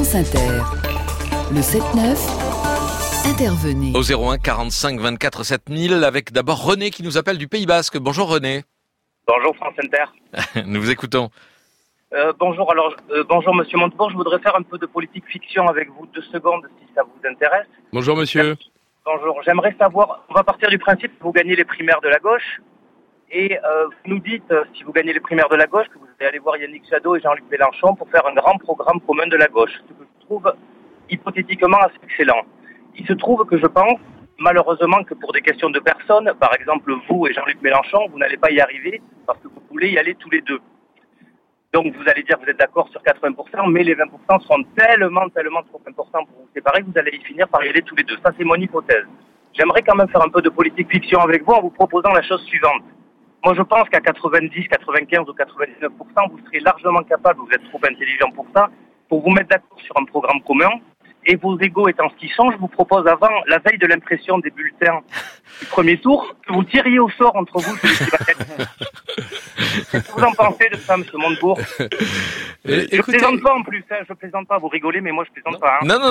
France Inter. Le 7-9, intervenez. Au 01 45 24 7000, avec d'abord René qui nous appelle du Pays Basque. Bonjour René. Bonjour France Inter. Nous vous écoutons. Bonjour, bonjour Monsieur Montebourg, je voudrais faire un peu de politique fiction avec vous 2 secondes si ça vous intéresse. Bonjour monsieur. Bonjour, j'aimerais savoir, on va partir du principe que vous gagnez les primaires de la gauche et vous nous dites, si vous gagnez les primaires de la gauche, que vous allez aller voir Yannick Jadot et Jean-Luc Mélenchon pour faire un grand programme commun de la gauche, ce que je trouve hypothétiquement assez excellent. Il se trouve que je pense, malheureusement, que pour des questions de personnes, par exemple vous et Jean-Luc Mélenchon, vous n'allez pas y arriver parce que vous voulez y aller tous les deux. Donc vous allez dire que vous êtes d'accord sur 80%, mais les 20% seront tellement trop importants pour vous séparer que vous allez y finir par y aller tous les deux. Ça, c'est mon hypothèse. J'aimerais quand même faire un peu de politique fiction avec vous en vous proposant la chose suivante. Moi, je pense qu'à 90, 95 ou 99%, vous serez largement capable, vous êtes trop intelligent pour ça, pour vous mettre d'accord sur un programme commun. Et vos égos étant ce qu'ils sont, je vous propose avant, la veille de l'impression des bulletins du premier tour, que vous tiriez au sort entre vous celui qui va gagner. Qu'est-ce que vous en pensez de ça, M. Montebourg? Je plaisante pas en plus, hein, je plaisante pas, vous rigolez, mais moi je plaisante pas. Hein. Non,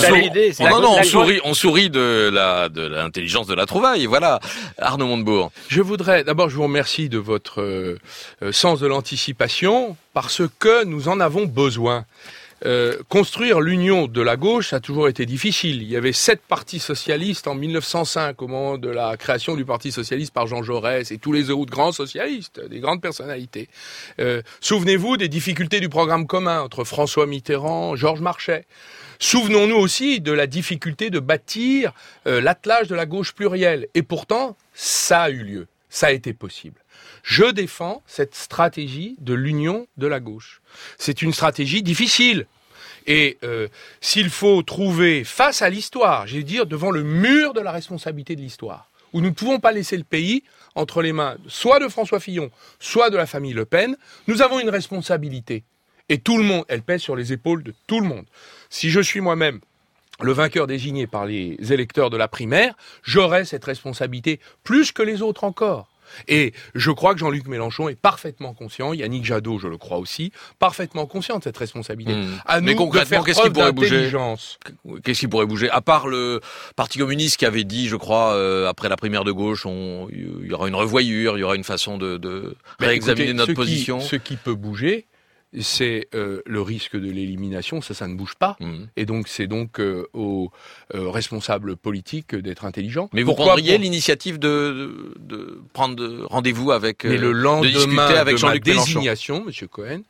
on sourit de l'intelligence de la trouvaille, voilà. Arnaud Montebourg. Je voudrais, d'abord je vous remercie de votre sens de l'anticipation, parce que nous en avons besoin. Construire l'union de la gauche, ça a toujours été difficile. Il y avait 7 partis socialistes en 1905, au moment de la création du Parti socialiste par Jean Jaurès, et tous les autres grands socialistes, des grandes personnalités. Souvenez-vous des difficultés du programme commun entre François Mitterrand, Georges Marchais. Souvenons-nous aussi de la difficulté de bâtir l'attelage de la gauche plurielle. Et pourtant, ça a eu lieu. Ça a été possible. Je défends cette stratégie de l'union de la gauche. C'est une stratégie difficile. Et s'il faut trouver face à l'histoire, j'ai dire devant le mur de la responsabilité de l'histoire, où nous ne pouvons pas laisser le pays entre les mains soit de François Fillon, soit de la famille Le Pen, nous avons une responsabilité. Et tout le monde, elle pèse sur les épaules de tout le monde. Si je suis moi-même le vainqueur désigné par les électeurs de la primaire, j'aurai cette responsabilité plus que les autres encore. Et je crois que Jean-Luc Mélenchon est parfaitement conscient, Yannick Jadot, je le crois aussi, parfaitement conscient de cette responsabilité. À Mais nous concrètement, de faire preuve d'intelligence. Qu'est-ce qui pourrait bouger? À part le Parti communiste qui avait dit, je crois, après la primaire de gauche, il y aura une revoyure, il y aura une façon de réexaminer notre position. Ce qui peut bouger, c'est le risque de l'élimination, ça ne bouge pas. Et donc c'est aux responsables politiques d'être intelligents. Mais vous prendriez l'initiative de prendre rendez-vous avec, Mais le lendemain de discuter avec de Jean-Luc ma Mélenchon. désignation, Monsieur Cohen,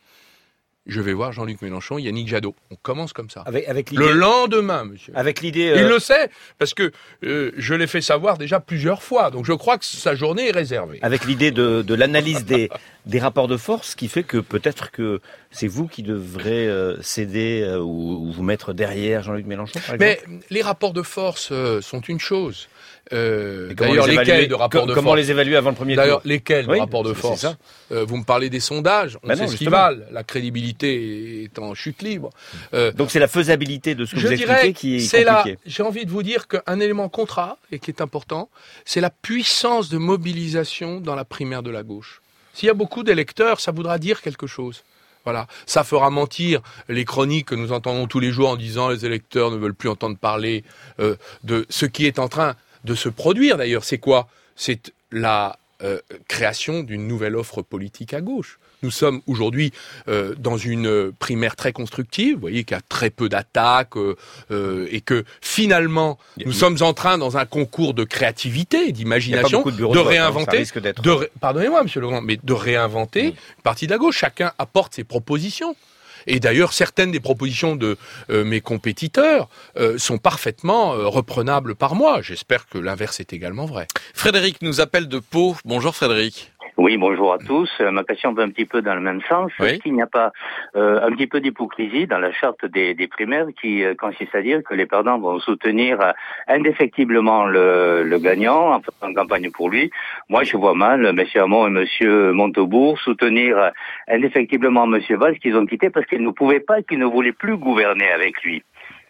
je vais voir Jean-Luc Mélenchon, Yannick Jadot. On commence comme ça. Avec l'idée, Le lendemain, monsieur. avec l'idée, Il le sait, parce que je l'ai fait savoir déjà plusieurs fois. Donc je crois que sa journée est réservée. avec l'idée de l'analyse des rapports de force, qui fait que peut-être que c'est vous qui devrez céder ou vous mettre derrière Jean-Luc Mélenchon, par exemple. Mais les rapports de force sont une chose. Comment D'ailleurs, les lesquels évaluer de rapports de Comment force les évaluer avant le premier D'ailleurs, tour? lesquels de Oui, rapports de c'est force ça. Vous me parlez des sondages, on Ben sait non, ce qu'ils justement. valent. La crédibilité est en chute libre. Donc c'est la faisabilité de ce que Je vous dirais, expliquez qui est c'est compliqué. j'ai envie de vous dire qu'un élément contrat, et qui est important, c'est la puissance de mobilisation dans la primaire de la gauche. S'il y a beaucoup d'électeurs, ça voudra dire quelque chose. Voilà. Ça fera mentir les chroniques que nous entendons tous les jours en disant les électeurs ne veulent plus entendre parler de ce qui est en train de se produire d'ailleurs. C'est quoi? C'est la création d'une nouvelle offre politique à gauche. Nous sommes aujourd'hui dans une primaire très constructive, vous voyez qu'il y a très peu d'attaques et que finalement nous sommes en train, dans un concours de créativité, d'imagination, de réinventer, pardonnez-moi Monsieur Legrand, mais de réinventer une partie de la gauche. Chacun apporte ses propositions. Et d'ailleurs, certaines des propositions de mes compétiteurs sont parfaitement reprenables par moi. J'espère que l'inverse est également vrai. Frédéric nous appelle de Pau. Bonjour Frédéric. Oui, bonjour à tous. Ma question va un petit peu dans le même sens. Oui. Est-ce qu'il n'y a pas un petit peu d'hypocrisie dans la charte des primaires qui consiste à dire que les perdants vont soutenir indéfectiblement le gagnant en faisant campagne pour lui? Moi, je vois mal M. Hamon et M. Montebourg soutenir indéfectiblement M. Valls qu'ils ont quitté parce qu'ils ne pouvaient pas et qu'ils ne voulaient plus gouverner avec lui.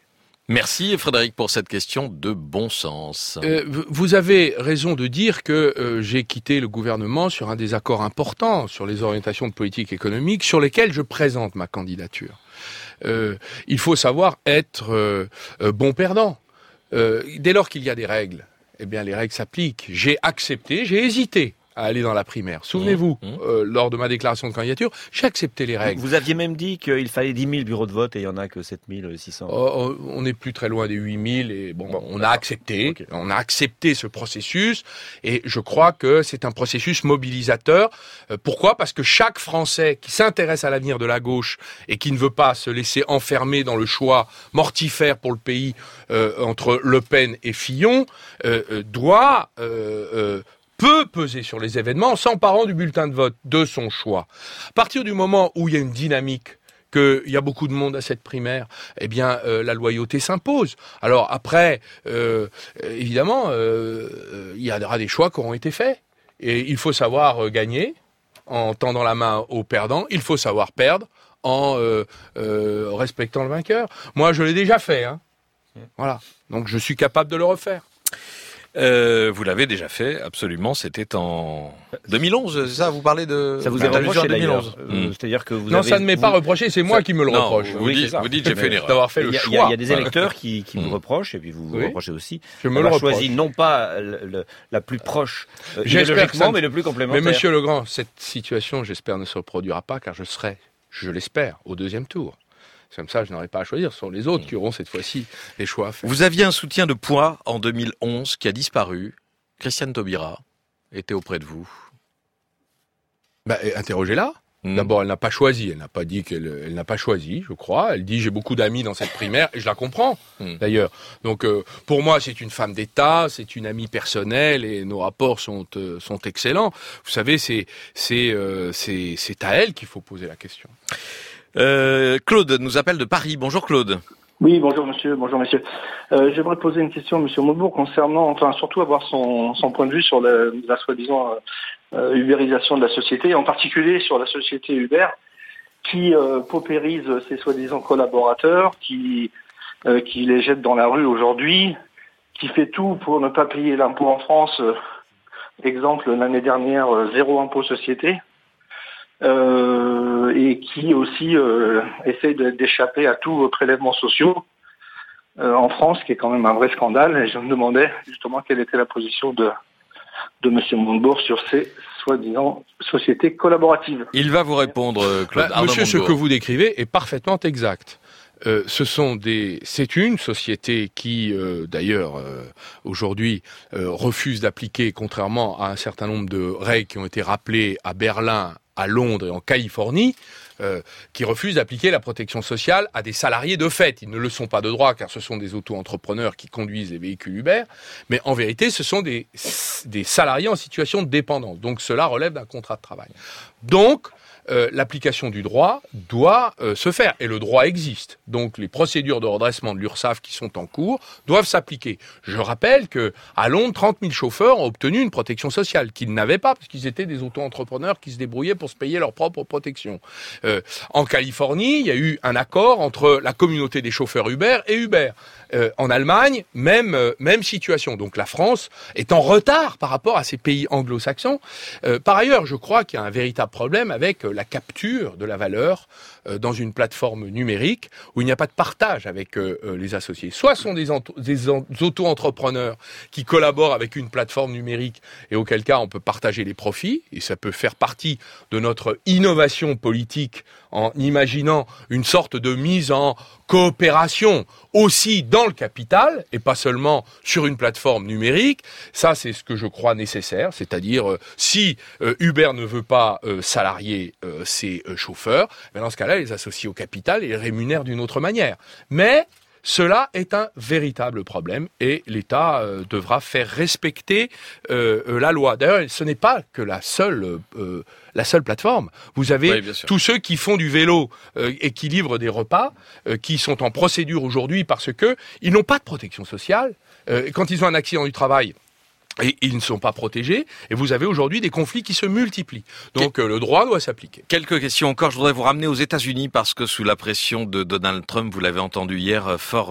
Merci Frédéric pour cette question de bon sens. Vous avez raison de dire que j'ai quitté le gouvernement sur un désaccord important sur les orientations de politique économique sur lesquelles je présente ma candidature. il faut savoir être bon perdant. Dès lors qu'il y a des règles, eh bien les règles s'appliquent. J'ai hésité à aller dans la primaire. Souvenez-vous, lors de ma déclaration de candidature, j'ai accepté les règles. Vous aviez même dit qu'il fallait 10 000 bureaux de vote et il n'y en a que 7 600. On n'est plus très loin des 8 000 et on a accepté. Okay. On a accepté ce processus et je crois que c'est un processus mobilisateur. Pourquoi ? Parce que chaque Français qui s'intéresse à l'avenir de la gauche et qui ne veut pas se laisser enfermer dans le choix mortifère pour le pays entre Le Pen et Fillon peut peser sur les événements en s'emparant du bulletin de vote de son choix. À partir du moment où il y a une dynamique, qu'il y a beaucoup de monde à cette primaire, eh bien la loyauté s'impose. Alors après, évidemment, il y aura des choix qui auront été faits. Et il faut savoir gagner en tendant la main aux perdants. Il faut savoir perdre en respectant le vainqueur. Moi, je l'ai déjà fait. Voilà. Donc je suis capable de le refaire. Vous l'avez déjà fait, absolument. C'était en 2011, c'est ça ? Vous parlez de... Ça vous est reproché d'ailleurs. C'est-à-dire que vous ça ne m'est pas reproché, c'est moi qui me le reproche. Vous dites j'ai fait une erreur. D'avoir fait le choix. Il y a des électeurs qui vous reprochent, et puis vous vous reprochez aussi. Je me le reproche. Choisi non pas la plus proche idéologiquement, mais le plus complémentaire. Mais Monsieur Legrand, cette situation, j'espère, ne se reproduira pas, car je serai, je l'espère, au deuxième tour. Comme ça, je n'aurai pas à choisir. Ce sont les autres qui auront cette fois-ci les choix à faire. Vous aviez un soutien de poids en 2011 qui a disparu. Christiane Taubira était auprès de vous. Interrogez-la. D'abord, elle n'a pas choisi. Elle n'a pas dit elle n'a pas choisi, je crois. Elle dit j'ai beaucoup d'amis dans cette primaire et je la comprends d'ailleurs. Donc pour moi, c'est une femme d'État, c'est une amie personnelle et nos rapports sont excellents. Vous savez, c'est à elle qu'il faut poser la question. Claude nous appelle de Paris. Bonjour Claude. Oui, bonjour monsieur. J'aimerais poser une question à monsieur Montebourg concernant, surtout avoir son point de vue sur la soi-disant ubérisation de la société, en particulier sur la société Uber, qui paupérise ses soi-disant collaborateurs, qui les jette dans la rue aujourd'hui, qui fait tout pour ne pas payer l'impôt en France. Exemple, l'année dernière, 0 impôt société. Et qui aussi essaye d'échapper à tous prélèvements sociaux en France, qui est quand même un vrai scandale. Et je me demandais justement quelle était la position de M. Montebourg sur ces soi-disant sociétés collaboratives. Il va vous répondre, Claude. Monsieur, ce que vous décrivez est parfaitement exact. C'est une société qui, d'ailleurs, aujourd'hui, refuse d'appliquer, contrairement à un certain nombre de règles qui ont été rappelées à Berlin, à Londres et en Californie, qui refusent d'appliquer la protection sociale à des salariés de fait. Ils ne le sont pas de droit, car ce sont des auto-entrepreneurs qui conduisent les véhicules Uber, mais en vérité, ce sont des salariés en situation de dépendance. Donc cela relève d'un contrat de travail. Donc, l'application du droit doit se faire. Et le droit existe. Donc les procédures de redressement de l'URSSAF qui sont en cours doivent s'appliquer. Je rappelle que à Londres, 30 000 chauffeurs ont obtenu une protection sociale qu'ils n'avaient pas, parce qu'ils étaient des auto-entrepreneurs qui se débrouillaient pour se payer leur propre protection. En Californie, il y a eu un accord entre la communauté des chauffeurs Uber et Uber. En Allemagne, même situation. Donc la France est en retard par rapport à ces pays anglo-saxons. Par ailleurs, je crois qu'il y a un véritable problème avec la capture de la valeur dans une plateforme numérique où il n'y a pas de partage avec les associés. Soit ce sont des auto-entrepreneurs qui collaborent avec une plateforme numérique et auquel cas on peut partager les profits, et ça peut faire partie de notre innovation politique en imaginant une sorte de mise en coopération aussi dans le capital et pas seulement sur une plateforme numérique. Ça, c'est ce que je crois nécessaire, c'est-à-dire si Uber ne veut pas salarier ses chauffeurs, dans ce cas-là, les associe au capital et les rémunère d'une autre manière. Mais cela est un véritable problème et l'État devra faire respecter la loi. D'ailleurs, ce n'est pas que la seule plateforme. Vous avez tous ceux qui font du vélo et qui livrent des repas, qui sont en procédure aujourd'hui parce que ils n'ont pas de protection sociale. Quand ils ont un accident du travail, et ils ne sont pas protégés, et vous avez aujourd'hui des conflits qui se multiplient. Donc le droit doit s'appliquer. Quelques questions encore. Je voudrais vous ramener aux États-Unis parce que sous la pression de Donald Trump, vous l'avez entendu hier, Ford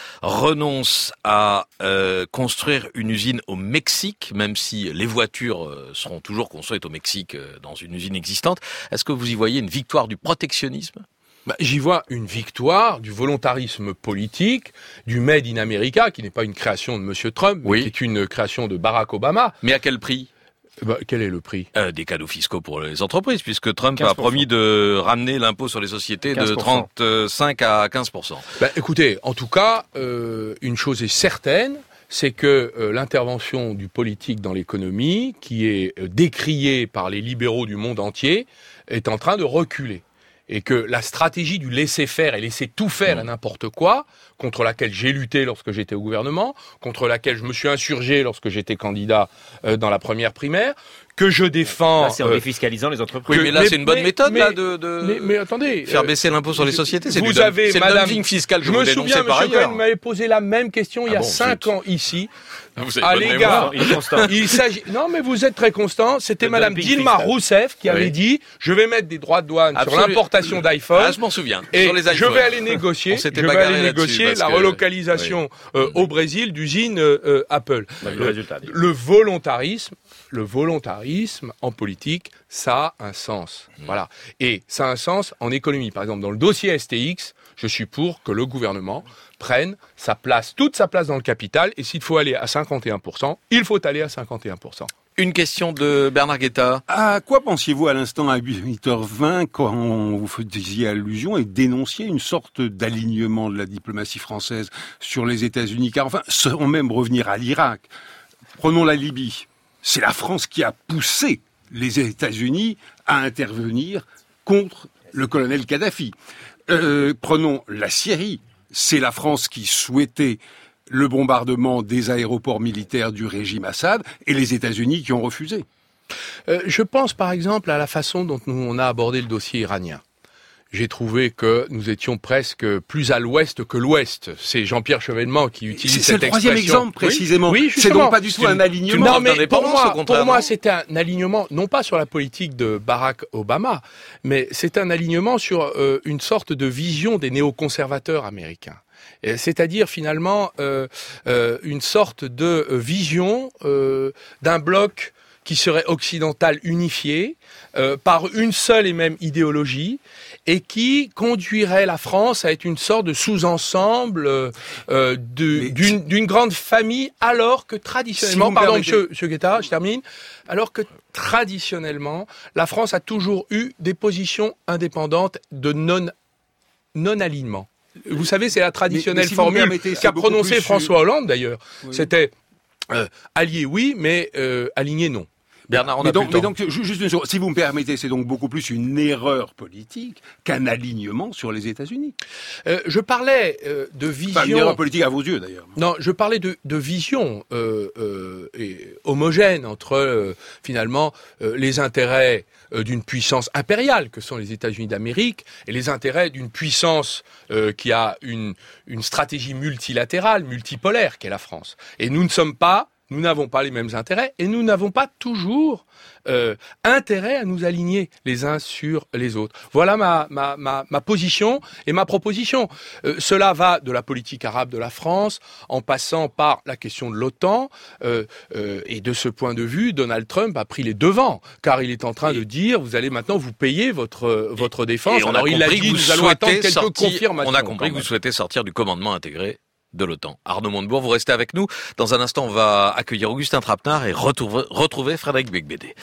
renonce à construire une usine au Mexique, même si les voitures seront toujours construites au Mexique dans une usine existante. Est-ce que vous y voyez une victoire du protectionnisme ? J'y vois une victoire du volontarisme politique, du Made in America, qui n'est pas une création de M. Trump, mais qui est une création de Barack Obama. Mais à quel prix ? Quel est le prix ? Des cadeaux fiscaux pour les entreprises, puisque Trump 15%. a promis de ramener l'impôt sur les sociétés 15%. de 35 à 15%. Écoutez, en tout cas, une chose est certaine, c'est que l'intervention du politique dans l'économie, qui est décriée par les libéraux du monde entier, est en train de reculer. Et que la stratégie du laisser-faire et laisser tout faire et n'importe quoi, contre laquelle j'ai lutté lorsque j'étais au gouvernement, contre laquelle je me suis insurgé lorsque j'étais candidat dans la première primaire, que je défends... Là, c'est en défiscalisant les entreprises. Oui, mais là, c'est une bonne méthode, là, de mais attendez... faire baisser l'impôt sur les sociétés. C'est vous avez, c'est madame... le dumping fiscal que je vous me dénoncez souviens, par M. ailleurs. Cohen m'avait posé la même question il y a 5 ans ici. Vous avez Ah, bonne les mémoire. gars, Il est constant. il s'agit... Non, mais vous êtes très constant. C'était Le madame dumping Dilma fiscal. Rousseff qui avait Oui. dit « Je vais mettre des droits de douane sur Absolument. l'importation d'iPhone. Ah, je m'en souviens. Et Sur les je iPhones. vais aller négocier, On s'était bagarré là-dessus, parce la que- relocalisation au Brésil d'usines Apple. Bah, le résultat. Le volontarisme en politique, ça a un sens. Voilà. Et ça a un sens en économie. Par exemple, dans le dossier STX, je suis pour que le gouvernement prenne sa place, toute sa place dans le capital. Et s'il faut aller à 51%, il faut aller à 51%. Une question de Bernard Guetta. À quoi pensiez-vous à l'instant à 8h20 quand vous faisiez allusion et dénonciez une sorte d'alignement de la diplomatie française sur les États-Unis? Car enfin, sans même revenir à l'Irak, prenons la Libye. C'est la France qui a poussé les États-Unis à intervenir contre le colonel Kadhafi. Prenons la Syrie. C'est la France qui souhaitait le bombardement des aéroports militaires du régime Assad et les États-Unis qui ont refusé. Je pense par exemple à la façon dont on a abordé le dossier iranien. J'ai trouvé que nous étions presque plus à l'ouest que l'ouest. C'est Jean-Pierre Chevènement qui utilise cette expression. C'est le troisième exemple, précisément. Oui, c'est justement. donc pas du tout un alignement. Non, mais d'indépendance, au contraire, pour moi, non c'était un alignement, non pas sur la politique de Barack Obama, mais c'est un alignement sur une sorte de vision des néoconservateurs américains. C'est-à-dire finalement une sorte de vision d'un bloc qui serait occidental unifié par une seule et même idéologie et qui conduirait la France à être une sorte de sous-ensemble d'une grande famille, alors que traditionnellement, Si vous me pardon permettez. monsieur Guetta, je termine, alors que traditionnellement, la France a toujours eu des positions indépendantes de non-alignement. Vous savez, c'est la traditionnelle si vous me formule permettez, c'est qu'a beaucoup prononcée plus- François Hollande d'ailleurs. Oui. C'était allié oui, mais aligné non. Bernard, on Mais a plus donc, le temps. juste une chose, si vous me permettez, c'est donc beaucoup plus une erreur politique qu'un alignement sur les États-Unis. Je parlais de Enfin, une vision. erreur politique à vos yeux, d'ailleurs. Non, je parlais de vision homogène entre finalement les intérêts d'une puissance impériale que sont les États-Unis d'Amérique et les intérêts d'une puissance qui a une stratégie multilatérale, multipolaire qu'est la France. Et nous n'avons pas les mêmes intérêts et nous n'avons pas toujours intérêt à nous aligner les uns sur les autres. Voilà ma position et ma proposition. Cela va de la politique arabe de la France en passant par la question de l'OTAN et de ce point de vue, Donald Trump a pris les devants car il est en train de dire vous allez maintenant vous payer votre défense. Et on a Alors il a compris que dit vous nous allons attendre souhaitez quelques confirmations. On a compris quand que vous même. souhaitez sortir du commandement intégré de l'OTAN. Arnaud Montebourg, vous restez avec nous. Dans un instant, on va accueillir Augustin Trapenard et retrouver Frédéric Becbédé.